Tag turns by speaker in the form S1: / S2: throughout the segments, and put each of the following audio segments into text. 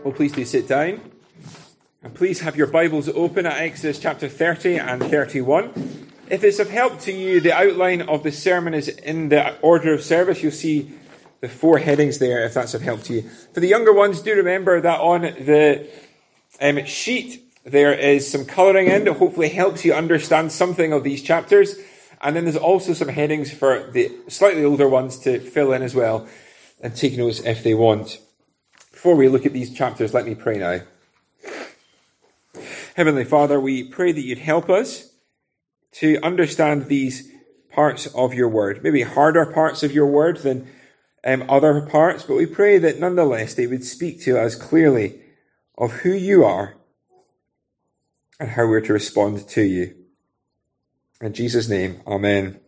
S1: Well, please do sit down. And please have your Bibles open at Exodus chapter 30 and 31. If it's of help to you, the outline of the sermon is in the order of service. You'll see the 4 headings there, if that's of help to you. For the younger ones, do remember that on the sheet there is some colouring in that hopefully helps you understand something of these chapters. And then there's also some headings for the slightly older ones to fill in as well and take notes if they want. Before we look at these chapters, let me pray now. Heavenly Father, we pray that you'd help us to understand these parts of your word, maybe harder parts of your word than other parts, but we pray that nonetheless they would speak to us clearly of who you are and how we're to respond to you. In Jesus' name, amen.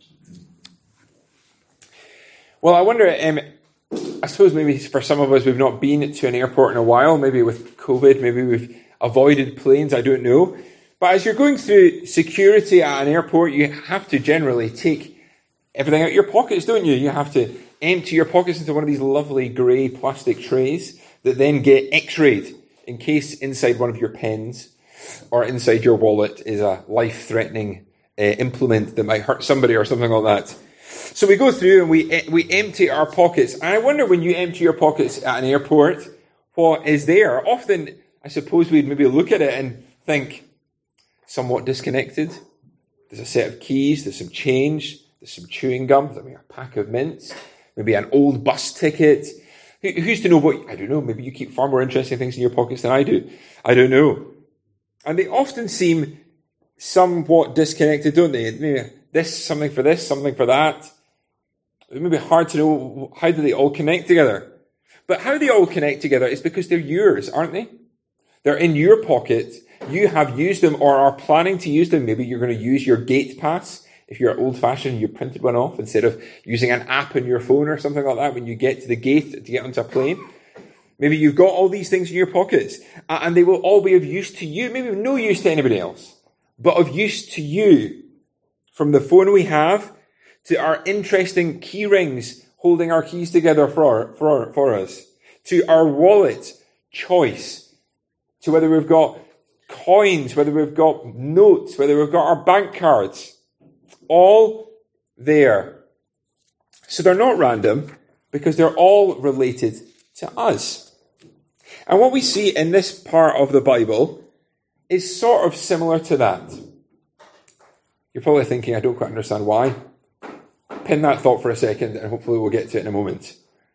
S1: Well, I wonder, I suppose maybe for some of us we've not been to an airport in a while, maybe with COVID, maybe we've avoided planes, I don't know. But as you're going through security at an airport, you have to generally take everything out of your pockets, don't you? You have to empty your pockets into one of these lovely grey plastic trays that then get x-rayed in case inside one of your pens or inside your wallet is a life-threatening implement that might hurt somebody or something like that. So we go through and we empty our pockets. And I wonder, when you empty your pockets at an airport, what is there? Often, I suppose we'd maybe look at it and think, somewhat disconnected. There's a set of keys, there's some change, there's some chewing gum, there's a pack of mints, maybe an old bus ticket. Who's to know what? I don't know, maybe you keep far more interesting things in your pockets than I do. I don't know. And they often seem somewhat disconnected, don't they? Maybe this, something for this, something for that. It may be hard to know, how do they all connect together? But how they all connect together is because they're yours, aren't they? They're in your pocket. You have used them or are planning to use them. Maybe you're going to use your gate pass. If you're old-fashioned, you printed one off instead of using an app on your phone or something like that when you get to the gate to get onto a plane. Maybe you've got all these things in your pockets and they will all be of use to you. Maybe no use to anybody else, but of use to you. From the phone we have to our interesting key rings holding our keys together for us, to our wallet choice, to whether we've got coins, whether we've got notes, whether we've got our bank cards, all there. So they're not random because they're all related to us. And what we see in this part of the Bible is sort of similar to that. You're probably thinking, I don't quite understand why. Pin that thought for a second and hopefully we'll get to it in a moment.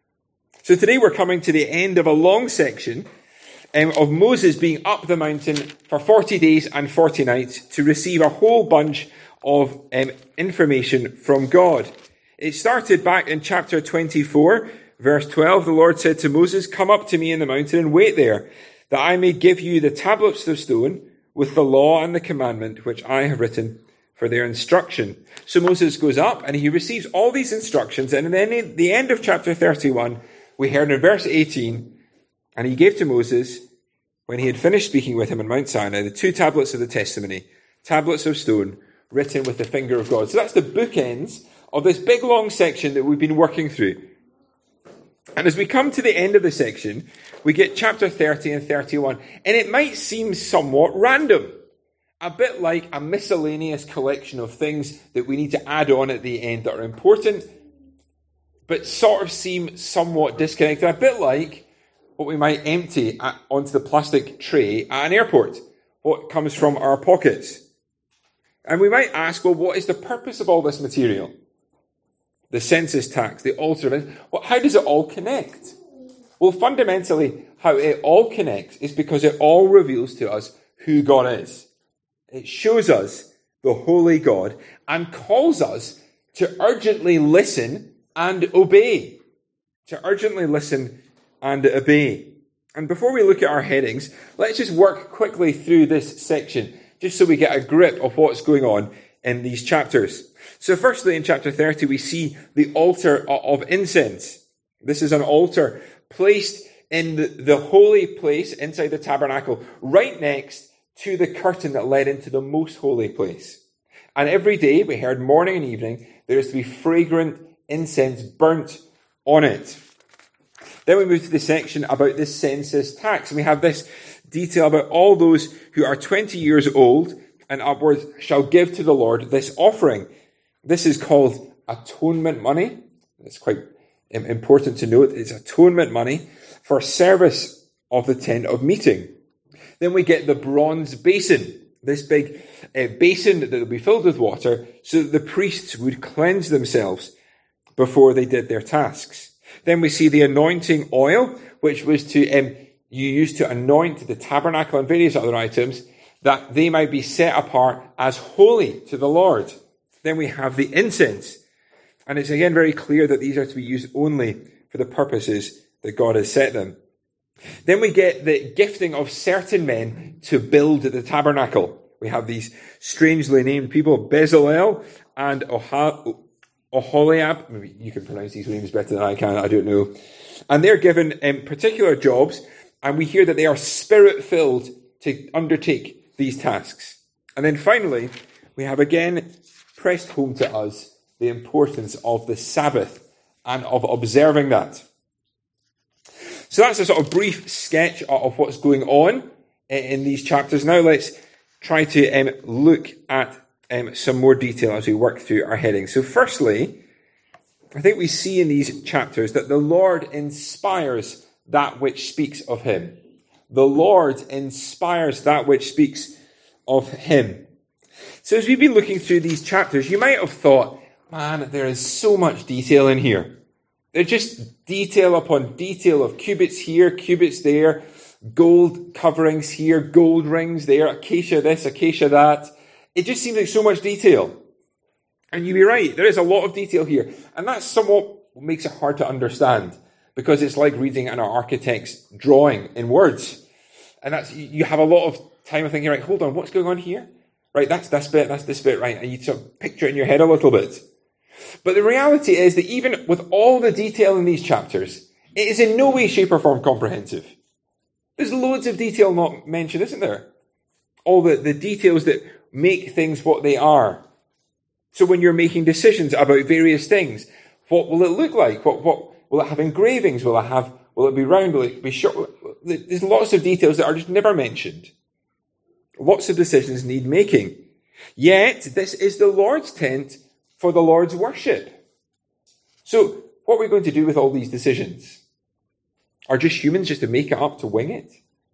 S1: So today we're coming to the end of a long section of Moses being up the mountain for 40 days and 40 nights to receive a whole bunch of information from God. It started back in chapter 24, verse 12. The Lord said to Moses, "Come up to me in the mountain and wait there, that I may give you the tablets of stone with the law and the commandment which I have written for their instruction." So Moses goes up and he receives all these instructions. And then at the end of chapter 31, we heard in verse 18, "And he gave to Moses, when he had finished speaking with him on Mount Sinai, the 2 tablets of the testimony, tablets of stone, written with the finger of God." So that's the bookends of this big long section that we've been working through. And as we come to the end of the section, we get chapter 30 and 31. And it might seem somewhat random. A bit like a miscellaneous collection of things that we need to add on at the end that are important, but sort of seem somewhat disconnected. A bit like what we might empty onto the plastic tray at an airport, what comes from our pockets. And we might ask, well, what is the purpose of all this material? The census tax, the altar events, well, how does it all connect? Well, fundamentally, how it all connects is because it all reveals to us who God is. It shows us the holy God and calls us to urgently listen and obey. To urgently listen and obey. And before we look at our headings, let's just work quickly through this section, just so we get a grip of what's going on in these chapters. So firstly, in chapter 30, we see the altar of incense. This is an altar placed in the holy place inside the tabernacle, right next to the curtain that led into the most holy place. And every day, we heard morning and evening, there is to be fragrant incense burnt on it. Then we move to the section about the census tax. And we have this detail about all those who are 20 years old and upwards shall give to the Lord this offering. This is called atonement money. It's quite important to note. It's atonement money for service of the tent of meeting. Then we get the bronze basin, this big basin that will be filled with water so that the priests would cleanse themselves before they did their tasks. Then we see the anointing oil, which was to you used to anoint the tabernacle and various other items that they might be set apart as holy to the Lord. Then we have the incense. And it's again very clear that these are to be used only for the purposes that God has set them. Then we get the gifting of certain men to build the tabernacle. We have these strangely named people, Bezalel and Oholiab. Maybe you can pronounce these names better than I can, I don't know. And they're given particular jobs, and we hear that they are spirit-filled to undertake these tasks. And then finally, we have again pressed home to us the importance of the Sabbath and of observing that. So that's a sort of brief sketch of what's going on in these chapters. Now let's try to look at some more detail as we work through our headings. So firstly, I think we see in these chapters that the Lord inspires that which speaks of him. The Lord inspires that which speaks of him. So as we've been looking through these chapters, you might have thought, man, there is so much detail in here. They're just detail upon detail of cubits here, cubits there, gold coverings here, gold rings there, acacia this, acacia that. It just seems like so much detail. And you'd be right, there is a lot of detail here. And that's somewhat what makes it hard to understand, because it's like reading an architect's drawing in words. And you have a lot of time of thinking, right, hold on, what's going on here? Right, that's this bit, that's this bit, right? And you sort of picture it in your head a little bit. But the reality is that even with all the detail in these chapters, it is in no way, shape or form comprehensive. There's loads of detail not mentioned, isn't there? All the details that make things what they are. So when you're making decisions about various things, what will it look like? What will it have engravings? Will it be round? Will it be short? There's lots of details that are just never mentioned. Lots of decisions need making. Yet, this is the Lord's tent for the Lord's worship. So, what are we going to do with all these decisions? Are just humans just to make it up, to wing it?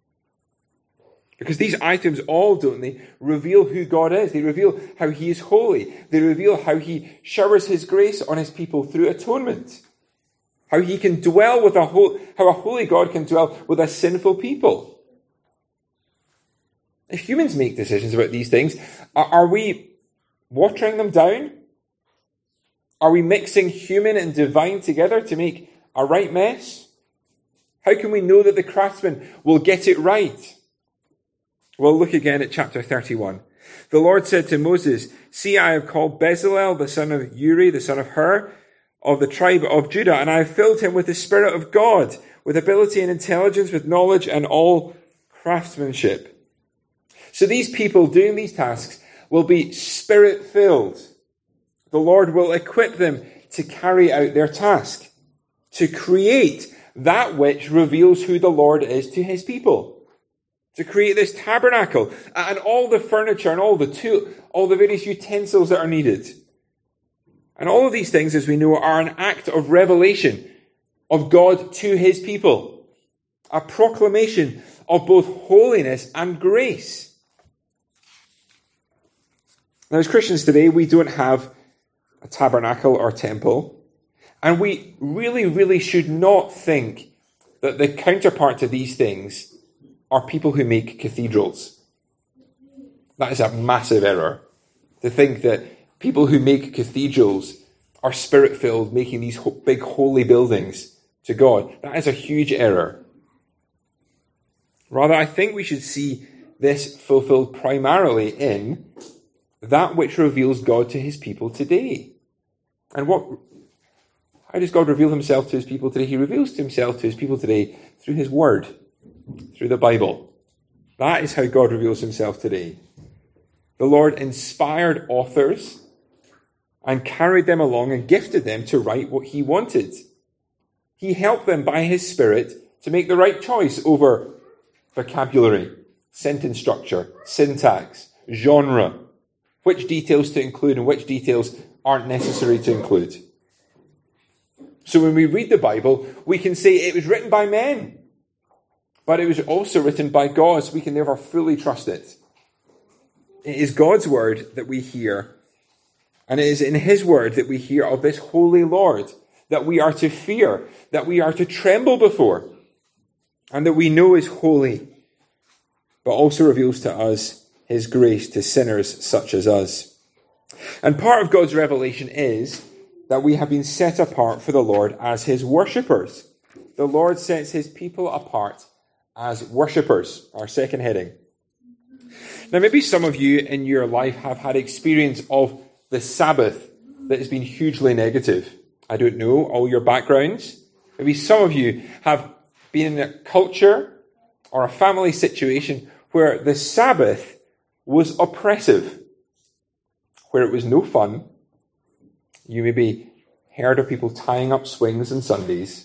S1: Because these items all, don't they, reveal who God is. They reveal how he is holy. They reveal how he showers his grace on his people through atonement. How he can dwell with how a holy God can dwell with a sinful people. If humans make decisions about these things, are we watering them down? Are we mixing human and divine together to make a right mess? How can we know that the craftsman will get it right? Well, look again at chapter 31. The Lord said to Moses, "See, I have called Bezalel, the son of Uri, the son of Hur, of the tribe of Judah, and I have filled him with the Spirit of God, with ability and intelligence, with knowledge and all craftsmanship." So these people doing these tasks will be Spirit-filled. The Lord will equip them to carry out their task, to create that which reveals who the Lord is to his people. To create this tabernacle and all the furniture and all the various utensils that are needed. And all of these things, as we know, are an act of revelation of God to his people. A proclamation of both holiness and grace. Now, as Christians today, we don't have a tabernacle or temple. And we really, really should not think that the counterpart to these things are people who make cathedrals. That is a massive error. To think that people who make cathedrals are spirit-filled, making these big holy buildings to God. That is a huge error. Rather, I think we should see this fulfilled primarily in that which reveals God to his people today. And how does God reveal himself to his people today? He reveals himself to his people today through his word, through the Bible. That is how God reveals himself today. The Lord inspired authors and carried them along and gifted them to write what he wanted. He helped them by his Spirit to make the right choice over vocabulary, sentence structure, syntax, genre, which details to include and which details aren't necessary to include. So when we read the Bible, we can say it was written by men, but it was also written by God, so we can never fully trust it. It is God's word that we hear, and it is in his word that we hear of this holy Lord that we are to fear, that we are to tremble before, and that we know is holy, but also reveals to us his grace to sinners such as us. And part of God's revelation is that we have been set apart for the Lord as his worshippers. The Lord sets his people apart as worshippers, our second heading. Now, maybe some of you in your life have had experience of the Sabbath that has been hugely negative. I don't know all your backgrounds. Maybe some of you have been in a culture or a family situation where the Sabbath was oppressive, where it was no fun. You maybe heard of people tying up swings on Sundays.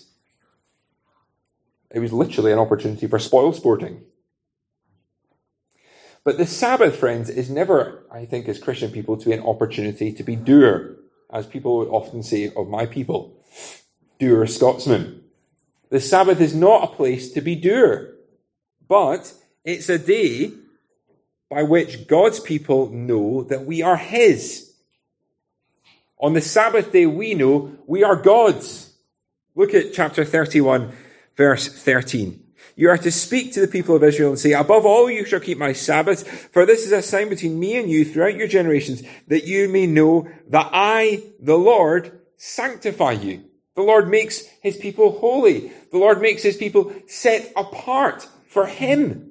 S1: It was literally an opportunity for spoil sporting. But the Sabbath, friends, is never, I think, as Christian people, to be an opportunity to be doer, as people would often say of my people, doer Scotsman. The Sabbath is not a place to be doer, but it's a day by which God's people know that we are his. On the Sabbath day, we know we are God's. Look at chapter 31, verse 13. You are to speak to the people of Israel and say, above all you shall keep my Sabbaths, for this is a sign between me and you throughout your generations, that you may know that I, the Lord, sanctify you. The Lord makes his people holy. The Lord makes his people set apart for him.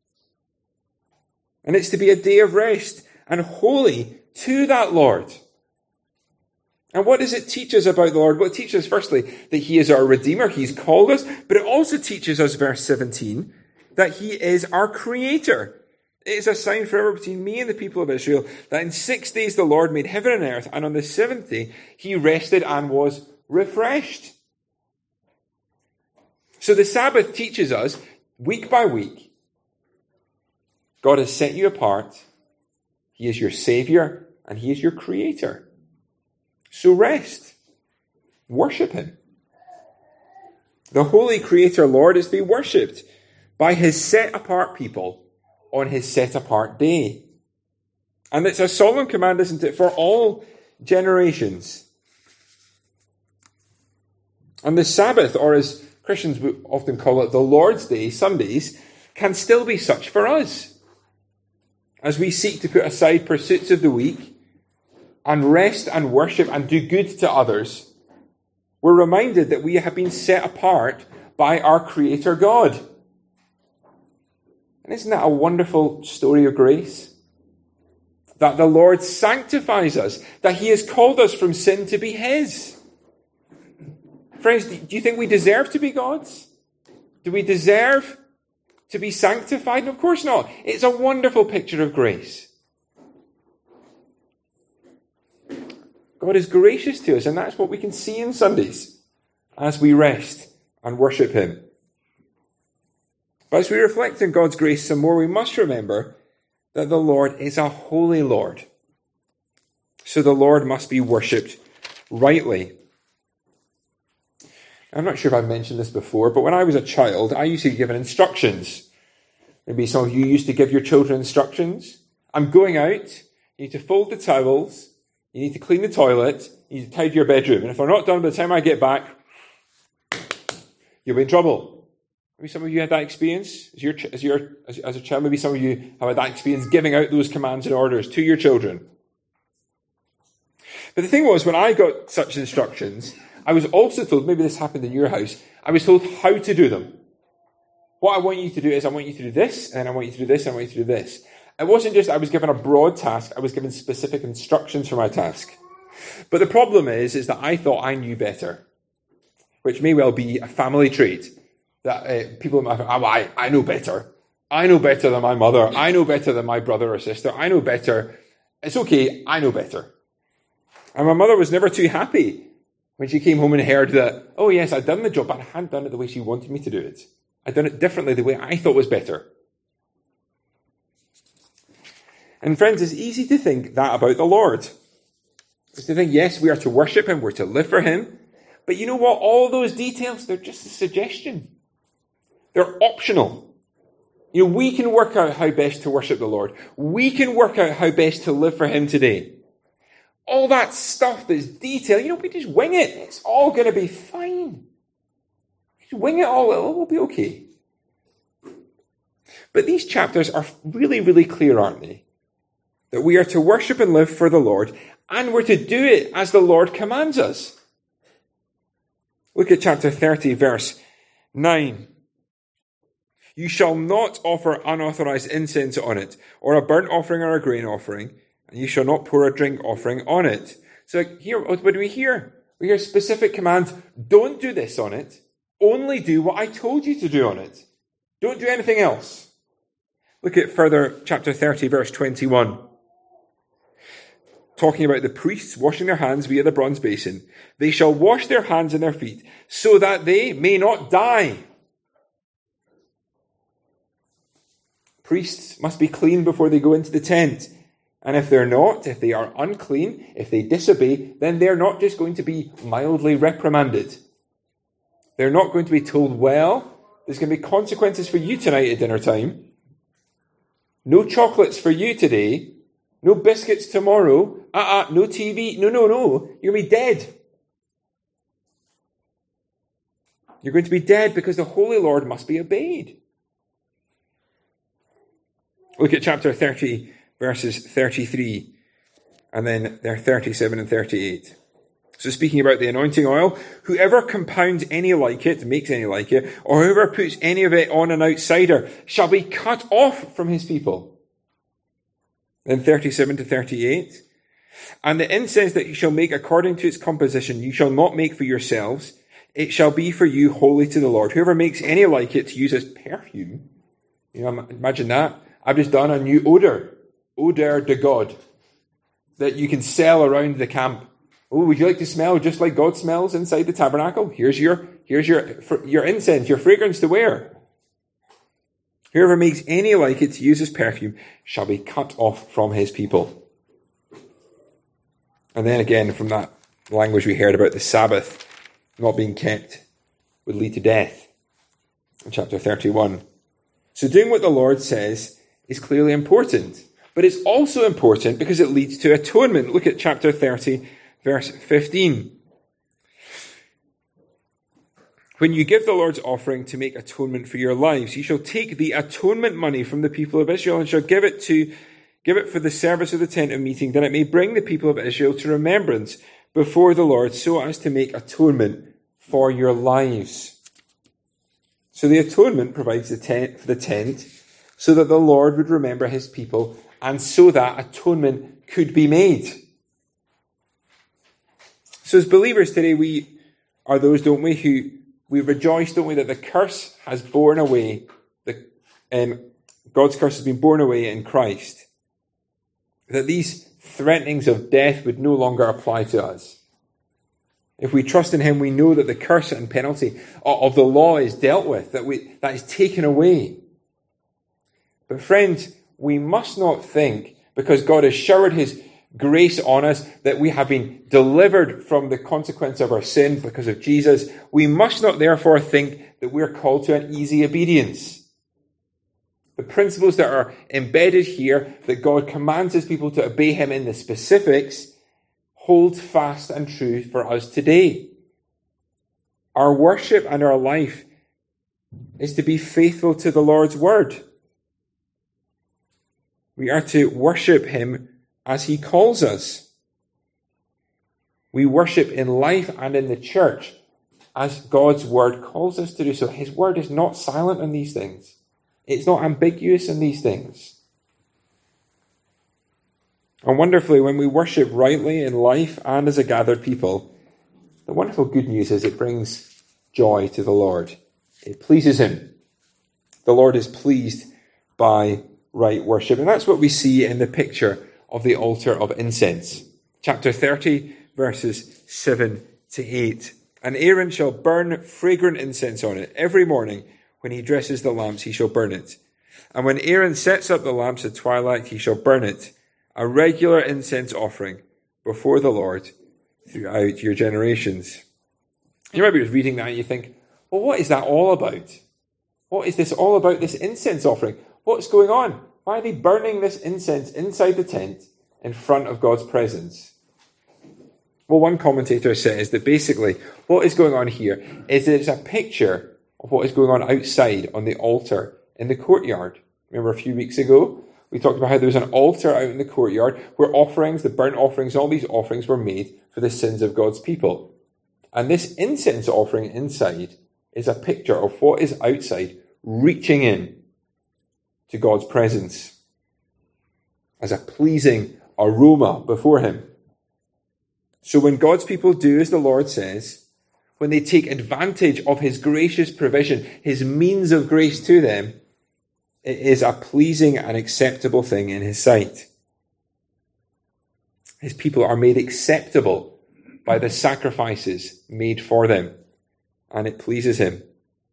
S1: And it's to be a day of rest and holy to that Lord. And what does it teach us about the Lord? Well, it teaches us, firstly, that he is our Redeemer. He's called us. But it also teaches us, verse 17, that he is our Creator. It is a sign forever between me and the people of Israel that in 6 days the Lord made heaven and earth, and on the seventh day he rested and was refreshed. So the Sabbath teaches us, week by week, God has set you apart. He is your Savior and he is your Creator. So rest. Worship him. The Holy Creator Lord is to be worshipped by his set-apart people on his set-apart day. And it's a solemn command, isn't it, for all generations. And the Sabbath, or as Christians would often call it, the Lord's Day, Sundays, can still be such for us. As we seek to put aside pursuits of the week and rest and worship and do good to others, we're reminded that we have been set apart by our Creator God. And isn't that a wonderful story of grace? That the Lord sanctifies us, that he has called us from sin to be his. Friends, do you think we deserve to be God's? Do we deserve to be sanctified? Of course not. It's a wonderful picture of grace. God is gracious to us, and that's what we can see in Sundays as we rest and worship him. But as we reflect on God's grace some more, we must remember that the Lord is a holy Lord. So the Lord must be worshipped rightly. I'm not sure if I've mentioned this before, but when I was a child, I used to be given instructions. Maybe some of you used to give your children instructions. I'm going out. You need to fold the towels. You need to clean the toilet. You need to tidy your bedroom. And if they're not done by the time I get back, you'll be in trouble. Maybe some of you had that experience as a child. Maybe some of you have had that experience giving out those commands and orders to your children. But the thing was, when I got such instructions, I was also told, maybe this happened in your house, I was told how to do them. What I want you to do is I want you to do this, and I want you to do this, and I want you to do this. It wasn't just I was given a broad task, I was given specific instructions for my task. But the problem is that I thought I knew better, which may well be a family trait. That people might think, I know better. I know better than my mother. I know better than my brother or sister. I know better. It's okay, I know better. And my mother was never too happy when she came home and heard that, oh yes, I'd done the job, but I hadn't done it the way she wanted me to do it. I'd done it differently, the way I thought was better. And friends, it's easy to think that about the Lord. It's to think, yes, we are to worship him, we're to live for him. But you know what? All those details, they're just a suggestion. They're optional. You know, we can work out how best to worship the Lord. We can work out how best to live for him today. All that stuff that's detailed, we just wing it. It's all going to be fine. Just wing it all, it will be okay. But these chapters are really, really clear, aren't they? That we are to worship and live for the Lord, and we're to do it as the Lord commands us. Look at chapter 30, verse 9. You shall not offer unauthorized incense on it, or a burnt offering or a grain offering, and you shall not pour a drink offering on it. So here, what do we hear? We hear specific commands. Don't do this on it. Only do what I told you to do on it. Don't do anything else. Look at further, chapter 30, verse 21. Talking about the priests washing their hands via the bronze basin. They shall wash their hands and their feet, so that they may not die. Priests must be clean before they go into the tent. And if they're not, if they are unclean, if they disobey, then they're not just going to be mildly reprimanded. They're not going to be told, well, there's going to be consequences for you tonight at dinner time. No chocolates for you today. No biscuits tomorrow. No TV. No. You're going to be dead. You're going to be dead because the Holy Lord must be obeyed. Look at chapter 30, verses 33, and then there 37 and 38. So speaking about the anointing oil, whoever compounds any like it, makes any like it, or whoever puts any of it on an outsider, shall be cut off from his people. Then 37 to 38. And the incense that you shall make according to its composition, you shall not make for yourselves. It shall be for you holy to the Lord. Whoever makes any like it to use as perfume, imagine that. I've just done a new odor de God, that you can sell around the camp. Oh, would you like to smell just like God smells inside the tabernacle? Here's your incense, your fragrance to wear. Whoever makes any like it to use as perfume shall be cut off from his people. And then again, from that language we heard about the Sabbath not being kept would lead to death. In chapter 31. So doing what the Lord says is clearly important. But it's also important because it leads to atonement. Look at chapter 30, verse 15. When you give the Lord's offering to make atonement for your lives, you shall take the atonement money from the people of Israel and shall give it for the service of the tent of meeting, that it may bring the people of Israel to remembrance before the Lord, so as to make atonement for your lives. So the atonement provides the tent, so that the Lord would remember his people, and so that atonement could be made. So as believers today, we are those, don't we, who we rejoice, don't we, that the curse has borne away, God's curse has been borne away in Christ. That these threatenings of death would no longer apply to us. If we trust in him, we know that the curse and penalty of the law is dealt with, that is taken away. But friends, we must not think, because God has showered his grace on us, that we have been delivered from the consequence of our sin because of Jesus. We must not therefore think that we're called to an easy obedience. The principles that are embedded here, that God commands his people to obey him in the specifics, hold fast and true for us today. Our worship and our life is to be faithful to the Lord's word. We are to worship him as he calls us. We worship in life and in the church as God's word calls us to do so. His word is not silent on these things. It's not ambiguous in these things. And wonderfully, when we worship rightly in life and as a gathered people, the wonderful good news is it brings joy to the Lord. It pleases him. The Lord is pleased by right worship. And that's what we see in the picture of the altar of incense. Chapter 30, verses 7 to 8. And Aaron shall burn fragrant incense on it. Every morning when he dresses the lamps, he shall burn it. And when Aaron sets up the lamps at twilight, he shall burn it, a regular incense offering before the Lord throughout your generations. You might be just reading that and you think, well, what is that all about? What is this all about, this incense offering? What's going on? Why are they burning this incense inside the tent in front of God's presence? Well, one commentator says that basically what is going on here is that it's a picture of what is going on outside on the altar in the courtyard. Remember a few weeks ago, we talked about how there was an altar out in the courtyard where offerings, the burnt offerings, all these offerings were made for the sins of God's people. And this incense offering inside is a picture of what is outside reaching in to God's presence as a pleasing aroma before him. So when God's people do as the Lord says, when they take advantage of his gracious provision, his means of grace to them, it is a pleasing and acceptable thing in his sight. His people are made acceptable by the sacrifices made for them, and it pleases him.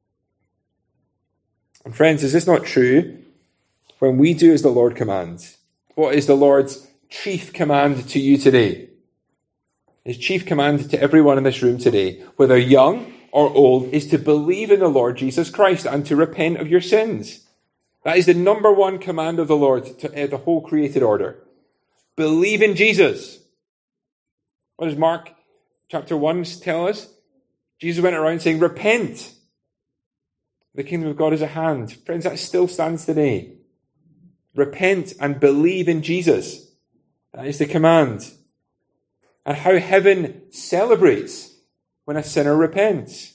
S1: And friends, is this not true? When we do as the Lord commands, what is the Lord's chief command to you today? His chief command to everyone in this room today, whether young or old, is to believe in the Lord Jesus Christ and to repent of your sins. That is the number one command of the Lord to the whole created order. Believe in Jesus. What does Mark chapter 1 tell us? Jesus went around saying, repent. The kingdom of God is at hand. Friends, that still stands today. Repent and believe in Jesus. That is the command. And how heaven celebrates when a sinner repents.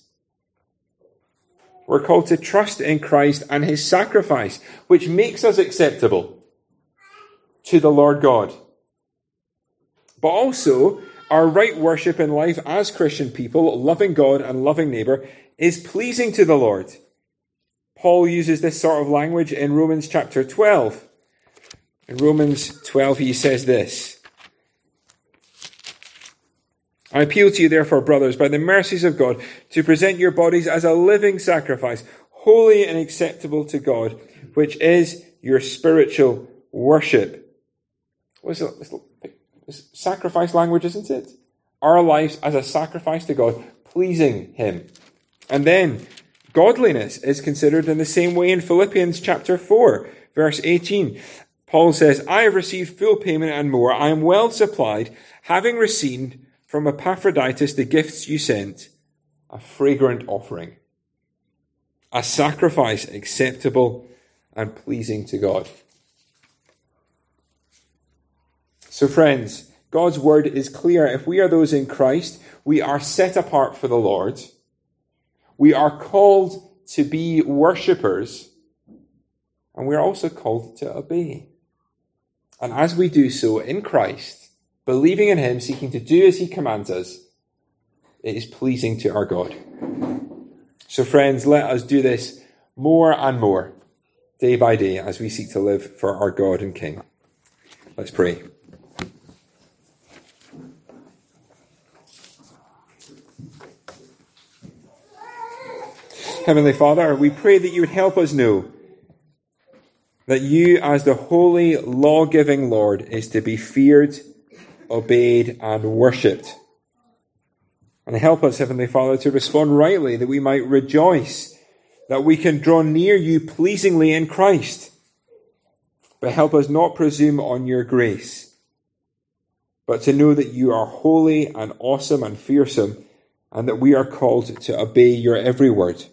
S1: We're called to trust in Christ and his sacrifice, which makes us acceptable to the Lord God. But also, our right worship in life as Christian people, loving God and loving neighbour, is pleasing to the Lord. Paul uses this sort of language in Romans chapter 12. In Romans 12, he says this: I appeal to you, therefore, brothers, by the mercies of God, to present your bodies as a living sacrifice, holy and acceptable to God, which is your spiritual worship. What is it? It's sacrifice language, isn't it? Our lives as a sacrifice to God, pleasing him. And then, godliness is considered in the same way in Philippians chapter 4, verse 18. Paul says, I have received full payment and more. I am well supplied, having received from Epaphroditus the gifts you sent, a fragrant offering, a sacrifice acceptable and pleasing to God. So friends, God's word is clear. If we are those in Christ, we are set apart for the Lord. We are called to be worshippers, and we are also called to obey. And as we do so in Christ, believing in him, seeking to do as he commands us, it is pleasing to our God. So friends, let us do this more and more, day by day, as we seek to live for our God and King. Let's pray. Heavenly Father, we pray that you would help us know that you, as the holy, law-giving Lord, is to be feared, obeyed, and worshipped. And help us, Heavenly Father, to respond rightly, that we might rejoice, that we can draw near you pleasingly in Christ. But help us not presume on your grace, but to know that you are holy and awesome and fearsome, and that we are called to obey your every word.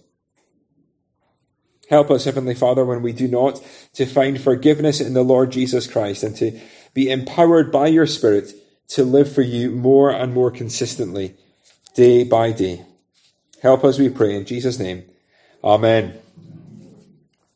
S1: Help us, Heavenly Father, when we do not, to find forgiveness in the Lord Jesus Christ and to be empowered by your Spirit to live for you more and more consistently, day by day. Help us, we pray, in Jesus' name. Amen.